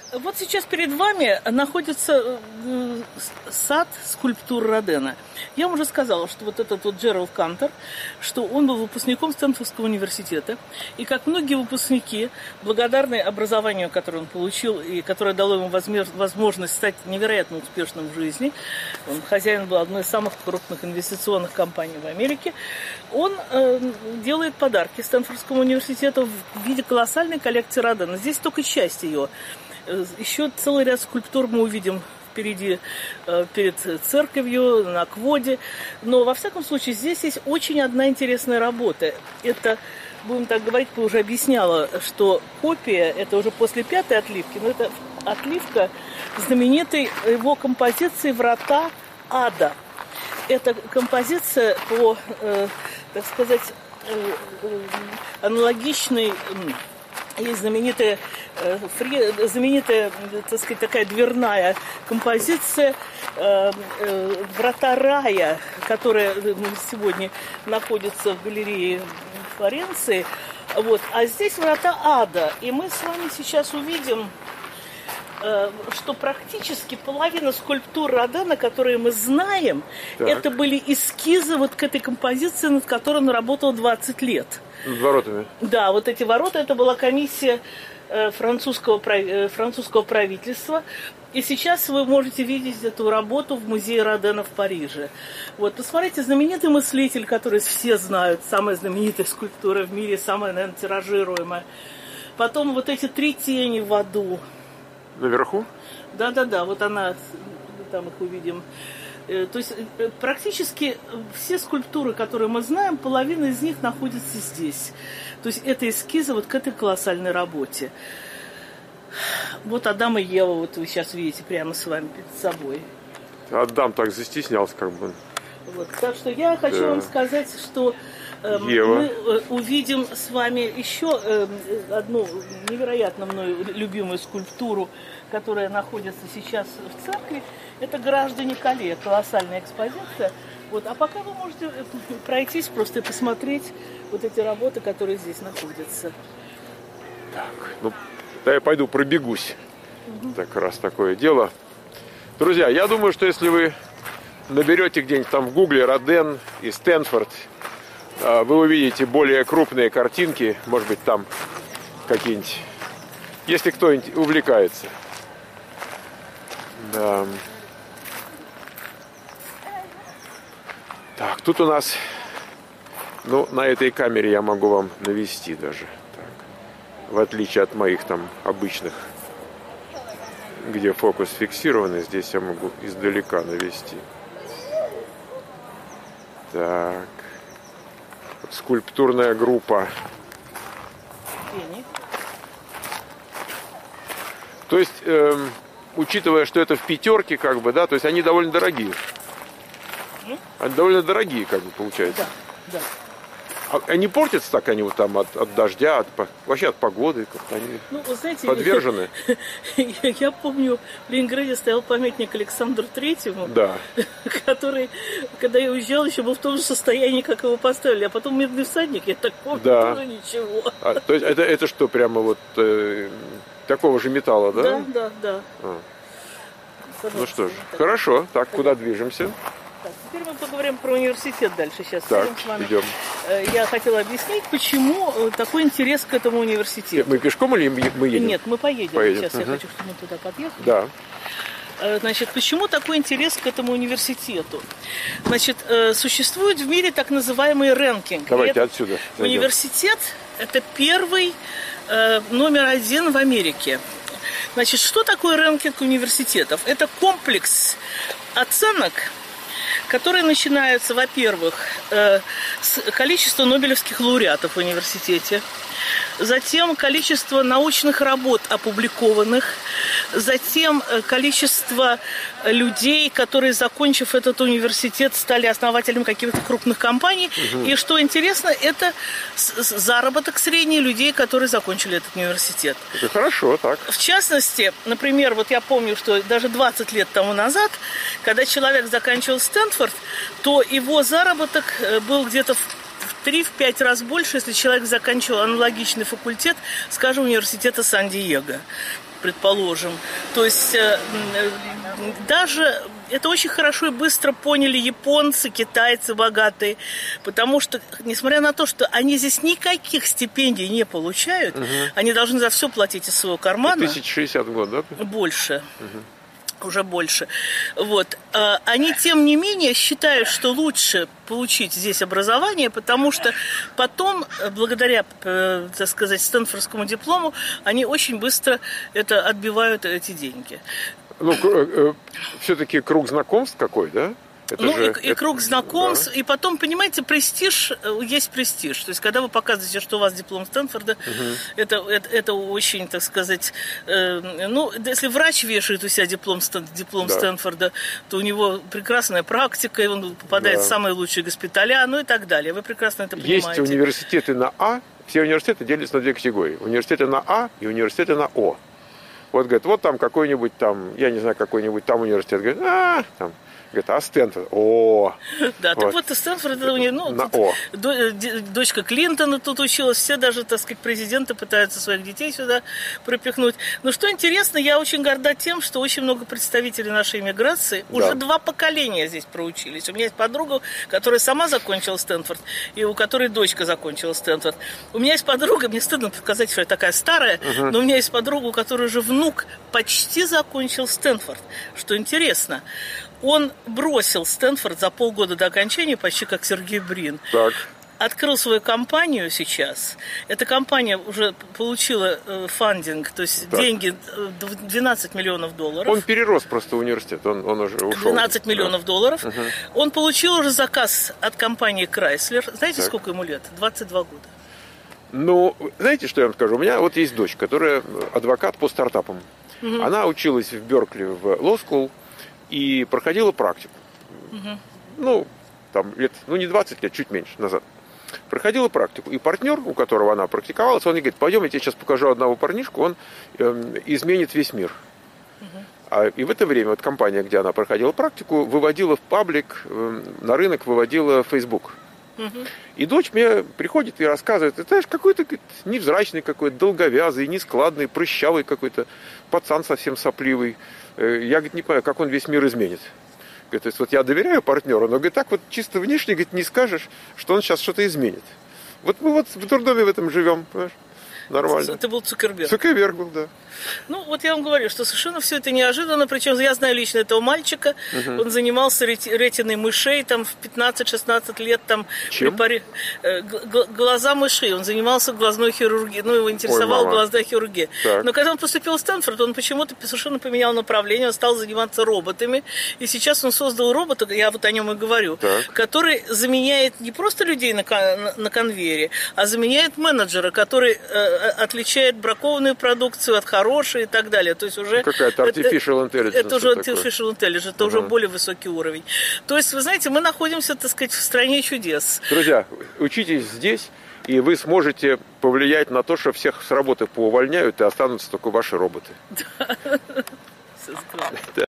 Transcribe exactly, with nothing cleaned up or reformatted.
Вот сейчас перед вами находится сад скульптур Родена. Я вам уже сказала, что вот этот вот Джеральд Кантер, что он был выпускником Стэнфордского университета. И как многие выпускники, благодарные образованию, которое он получил, и которое дало ему возможность стать невероятно успешным в жизни, он хозяин был одной из самых крупных инвестиционных компаний в Америке, он э, делает подарки Стэнфордскому университету в виде колоссальной коллекции Родена. Здесь только часть ее. Еще целый ряд скульптур мы увидим впереди, перед церковью, на Кводе. Но, во всяком случае, здесь есть очень одна интересная работа. Это, будем так говорить, я уже объясняла, что копия, это уже после пятой отливки, но это отливка знаменитой его композиции «Врата ада». Это композиция по, э, так сказать, э, э, аналогичной... Есть знаменитая, э, фри, знаменитая, так сказать, такая дверная композиция э, э, «Врата рая», которая сегодня находится в галерее Флоренции. Вот. А здесь «Врата ада». И мы с вами сейчас увидим, э, что практически половина скульптур Родена, которые мы знаем, так. это были эскизы вот к этой композиции, над которой он работал двадцать лет. С воротами. Да, вот эти ворота, это была комиссия э, французского, э, французского правительства. И сейчас вы можете видеть эту работу в музее Родена в Париже. Вот, посмотрите, знаменитый мыслитель, который все знают, самая знаменитая скульптура в мире, самая, наверное, тиражируемая. Потом вот эти три тени в аду. Наверху? Да-да-да, вот она, там их увидим. То есть практически все скульптуры, которые мы знаем, половина из них находится здесь. То есть это эскизы вот к этой колоссальной работе. Вот Адам и Ева, вот вы сейчас видите прямо с вами перед собой. Адам так застеснялся, как бы. Вот. Так что я хочу да. вам сказать, что э, мы э, увидим с вами еще э, одну невероятно мною любимую скульптуру, которая находится сейчас в церкви. Это «Граждане Кале», колоссальная экспозиция. Вот. А пока вы можете пройтись просто и посмотреть вот эти работы, которые здесь находятся. Так, ну, да я пойду пробегусь. Угу. Так раз такое дело. Друзья, я думаю, что если вы наберете где-нибудь там в гугле Роден и Стэнфорд, вы увидите более крупные картинки, может быть, там какие-нибудь, если кто-нибудь увлекается. Да. Так, тут у нас, ну, на этой камере я могу вам навести даже, так, в отличие от моих там обычных, где фокус фиксированный, здесь я могу издалека навести. Так, скульптурная группа. То есть, эм, учитывая, что это в пятерке, как бы, да, то есть они довольно дорогие. Они довольно дорогие, как бы, получается. Да, да. А они портятся так, они вот там от, от дождя, от, вообще от погоды, как-то они ну, вы знаете, подвержены. Я, я помню, в Ленинграде стоял памятник Александру Третьему, да. который, когда я уезжал, еще был в том же состоянии, как его поставили. А потом «Медный всадник», я так помню, да. тоже ничего. А, то есть это, это что, прямо вот э, такого же металла, да? Да, да, да. А. Ну что ж, так. Хорошо. Так, куда движемся? Так, теперь мы поговорим про университет дальше. Сейчас так, с вами. идем. Я хотела объяснить, почему такой интерес к этому университету. Мы пешком или мы едем? Нет, мы поедем. поедем. Сейчас угу. я хочу, чтобы мы туда подъехали. Да. Значит, почему такой интерес к этому университету? Значит, существует в мире так называемый рэнкинг. Давайте отсюда. Университет – это первый номер один в Америке. Значит, что такое рэнкинг университетов? Это комплекс оценок, которые начинаются, во-первых, с количества нобелевских лауреатов в университете, затем количество научных работ опубликованных, затем количество людей, которые, закончив этот университет, стали основателями каких-то крупных компаний. Угу. И что интересно, это заработок средний людей, которые закончили этот университет. Это хорошо, так. В частности, например, вот я помню, что даже двадцать лет тому назад, когда человек заканчивал Стэнфорд, то его заработок был где-то в три-пять раз больше, если человек заканчивал аналогичный факультет, скажем, университета Сан-Диего. предположим. То есть даже это очень хорошо и быстро поняли японцы, китайцы богатые, потому что, несмотря на то, что они здесь никаких стипендий не получают, угу. они должны за все платить из своего кармана. тысяча шестьдесят год, да? Больше. Угу. Уже больше. Вот. Они, тем не менее, считают, что лучше получить здесь образование, потому что потом, благодаря, так сказать, стэнфордскому диплому, они очень быстро это отбивают, эти деньги. Ну, э, все-таки круг знакомств какой, да? Это ну, же, и, это... и круг знакомств, да. И потом, понимаете, престиж, есть престиж. То есть, когда вы показываете, что у вас диплом Стэнфорда, угу. это, это, это очень, так сказать, э, ну, если врач вешает у себя диплом, диплом да. Стэнфорда, то у него прекрасная практика, и он попадает да. в самые лучшие госпиталя, ну и так далее. Вы прекрасно это понимаете. Есть университеты на А, все университеты делятся на две категории. Университеты на А и университеты на О. Вот, говорит, вот там какой-нибудь там, я не знаю, какой-нибудь там университет, говорит, а, там, говорит, а Стэнфорд, о. Да, вот. Так вот, Стэнфорд, это у нее, ну, на О. Дочка Клинтона тут училась, все даже, так сказать, президенты пытаются своих детей сюда пропихнуть. Но что интересно, я очень горда тем, что очень много представителей нашей иммиграции, да. уже два поколения здесь проучились. У меня есть подруга, которая сама закончила Стэнфорд, и у которой дочка закончила Стэнфорд. У меня есть подруга, мне стыдно сказать, что я такая старая, угу. но у меня есть подруга, у которой уже внук почти закончил Стэнфорд. Что интересно. Он бросил Стэнфорд за полгода до окончания, почти как Сергей Брин. Так. Открыл свою компанию сейчас. Эта компания уже получила э, фандинг, то есть так. деньги, двенадцать миллионов долларов. Он перерос просто университет, он, он уже ушел. двенадцать миллионов да. долларов. Угу. Он получил уже заказ от компании Chrysler. Знаете, так. сколько ему лет? двадцать два года. Ну, знаете, что я вам скажу? У меня вот есть дочь, которая адвокат по стартапам. Угу. Она училась в Беркли в Law School и проходила практику. Угу. Ну, там лет, ну не двадцать лет, чуть меньше назад. Проходила практику. И партнер, у которого она практиковалась, он ей говорит, пойдем, я тебе сейчас покажу одного парнишку, он э, изменит весь мир. Угу. А, и в это время вот компания, где она проходила практику, выводила в паблик, э, на рынок выводила Facebook. Угу. И дочь мне приходит и рассказывает, ты знаешь, какой-то говорит, невзрачный какой-то, долговязый, нескладный, прыщавый какой-то, пацан совсем сопливый. Я, говорит, не понимаю, как он весь мир изменит. Говорит, то есть вот я доверяю партнеру, но, говорит, так вот чисто внешне, говорит, не скажешь, что он сейчас что-то изменит. Вот мы вот в дурдоме в этом живем, понимаешь? Нормально. Это был Цукерберг. Цукерберг был, да. Ну, вот я вам говорю, что совершенно все это неожиданно. Причем я знаю лично этого мальчика. Угу. Он занимался ретиной мышей там в пятнадцать-шестнадцать лет. Там, чем? Препари... Глаза мышей. Он занимался глазной хирургией. Ну, его интересовала Ой, глазная хирургия. Так. Но когда он поступил в Стэнфорд, он почему-то совершенно поменял направление. Он стал заниматься роботами. И сейчас он создал робота, я вот о нем и говорю, так. который заменяет не просто людей на, кон... на конвейере, а заменяет менеджера, который э, отличает бракованную продукцию от хорошей и так далее. То есть уже какая-то artificial это, intelligence. Это уже artificial intelligence, это uh-huh. уже более высокий уровень. То есть, вы знаете, мы находимся, так сказать, в стране чудес. Друзья, учитесь здесь, и вы сможете повлиять на то, что всех с работы поувольняют, и останутся только ваши роботы. Все здорово.